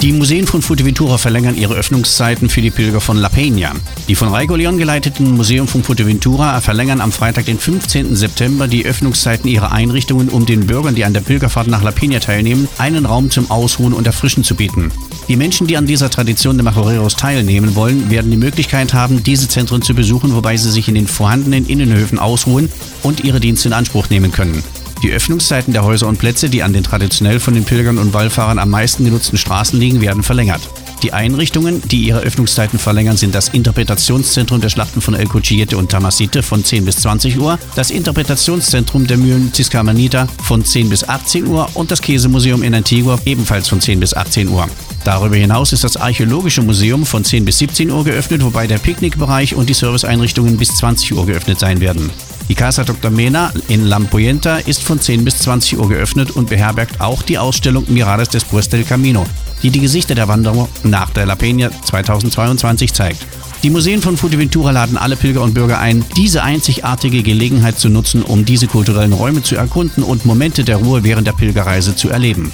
Die Museen von Fuerteventura verlängern ihre Öffnungszeiten für die Pilger von La Peña. Die von Raiko León geleiteten Museum von Fuerteventura verlängern am Freitag, den 15. September, die Öffnungszeiten ihrer Einrichtungen, um den Bürgern, die an der Pilgerfahrt nach La Peña teilnehmen, einen Raum zum Ausruhen und Erfrischen zu bieten. Die Menschen, die an dieser Tradition der Majoreros teilnehmen wollen, werden die Möglichkeit haben, diese Zentren zu besuchen, wobei sie sich in den vorhandenen Innenhöfen ausruhen und ihre Dienste in Anspruch nehmen können. Die Öffnungszeiten der Häuser und Plätze, die an den traditionell von den Pilgern und Wallfahrern am meisten genutzten Straßen liegen, werden verlängert. Die Einrichtungen, die ihre Öffnungszeiten verlängern, sind das Interpretationszentrum der Schlachten von El Cuchillete und Tamasite von 10 bis 20 Uhr, das Interpretationszentrum der Mühlen Tiscamanita von 10 bis 18 Uhr und das Käsemuseum in Antigua ebenfalls von 10 bis 18 Uhr. Darüber hinaus ist das Archäologische Museum von 10 bis 17 Uhr geöffnet, wobei der Picknickbereich und die Serviceeinrichtungen bis 20 Uhr geöffnet sein werden. Die Casa Dr. Mena in Lampoyenta ist von 10 bis 20 Uhr geöffnet und beherbergt auch die Ausstellung Miradas después del Camino, die die Gesichter der Wanderer nach der La Peña 2022 zeigt. Die Museen von Fuerteventura laden alle Pilger und Bürger ein, diese einzigartige Gelegenheit zu nutzen, um diese kulturellen Räume zu erkunden und Momente der Ruhe während der Pilgerreise zu erleben.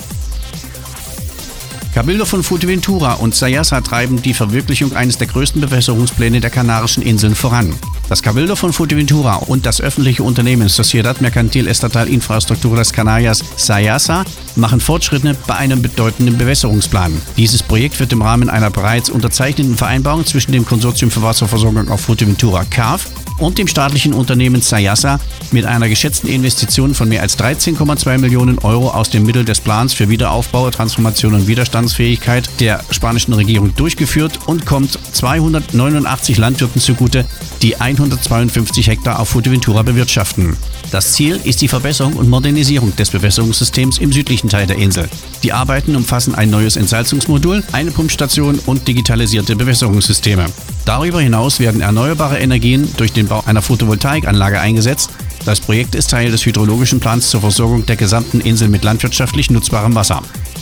Cabildo von Fuerteventura und Sayasa treiben die Verwirklichung eines der größten Bewässerungspläne der Kanarischen Inseln voran. Das Cabildo von Fuerteventura und das öffentliche Unternehmen Sociedad Mercantil Estatal Infraestructuras Canarias Sayasa machen Fortschritte bei einem bedeutenden Bewässerungsplan. Dieses Projekt wird im Rahmen einer bereits unterzeichneten Vereinbarung zwischen dem Konsortium für Wasserversorgung auf Fuerteventura CARF und dem staatlichen Unternehmen Sayasa mit einer geschätzten Investition von mehr als 13,2 Millionen Euro aus den Mitteln des Plans für Wiederaufbau, Transformation und Widerstandsfähigkeit der spanischen Regierung durchgeführt und kommt 289 Landwirten zugute, die 152 Hektar auf Fuerteventura bewirtschaften. Das Ziel ist die Verbesserung und Modernisierung des Bewässerungssystems im südlichen Teil der Insel. Die Arbeiten umfassen ein neues Entsalzungsmodul, eine Pumpstation und digitalisierte Bewässerungssysteme. Darüber hinaus werden erneuerbare Energien durch den Bau einer Photovoltaikanlage eingesetzt. Das Projekt ist Teil des hydrologischen Plans zur Versorgung der gesamten Insel mit landwirtschaftlich nutzbarem Wasser.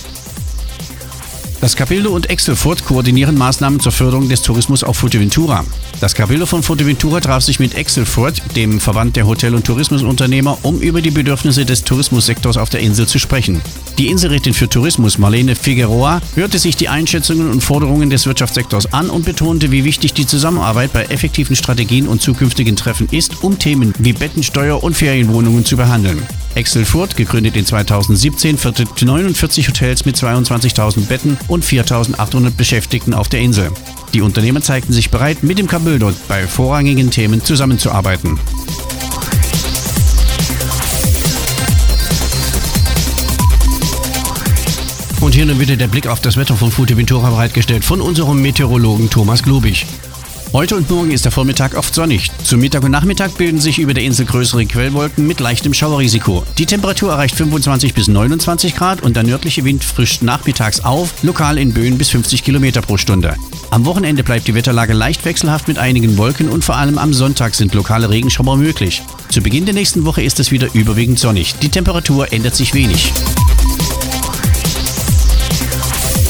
Das Cabildo und Excelfurt koordinieren Maßnahmen zur Förderung des Tourismus auf Fuerteventura. Das Cabildo von Fuerteventura traf sich mit Excelfurt, dem Verband der Hotel- und Tourismusunternehmer, um über die Bedürfnisse des Tourismussektors auf der Insel zu sprechen. Die Inselrätin für Tourismus, Marlene Figueroa, hörte sich die Einschätzungen und Forderungen des Wirtschaftssektors an und betonte, wie wichtig die Zusammenarbeit bei effektiven Strategien und zukünftigen Treffen ist, um Themen wie Bettensteuer und Ferienwohnungen zu behandeln. Excelfurt, gegründet in 2017, vertritt 49 Hotels mit 22.000 Betten und 4.800 Beschäftigten auf der Insel. Die Unternehmer zeigten sich bereit, mit dem Cabildo bei vorrangigen Themen zusammenzuarbeiten. Und hier nun wieder der Blick auf das Wetter von Fuerteventura bereitgestellt von unserem Meteorologen Thomas Glubig. Heute und morgen ist der Vormittag oft sonnig. Zum Mittag und Nachmittag bilden sich über der Insel größere Quellwolken mit leichtem Schauerrisiko. Die Temperatur erreicht 25 bis 29 Grad und der nördliche Wind frischt nachmittags auf, lokal in Böen bis 50 Kilometer pro Stunde. Am Wochenende bleibt die Wetterlage leicht wechselhaft mit einigen Wolken und vor allem am Sonntag sind lokale Regenschauer möglich. Zu Beginn der nächsten Woche ist es wieder überwiegend sonnig. Die Temperatur ändert sich wenig.